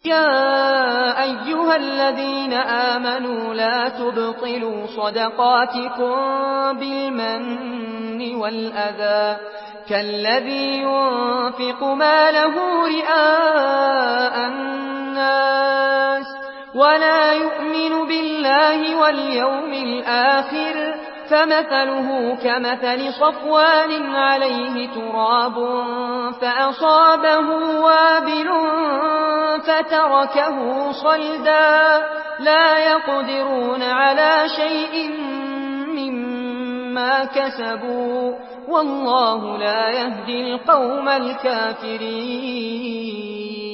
يا أيها الذين آمنوا لا تبطلوا صدقاتكم بالمن والأذى كالذي ينفق ماله رئاء الناس ولا يؤمن بالله واليوم الآخر فمثله كمثل صفوان عليه تراب فأصابه وابل فتركه صلدا لا يقدرون على شيء مما كسبوا والله لا يهدي القوم الكافرين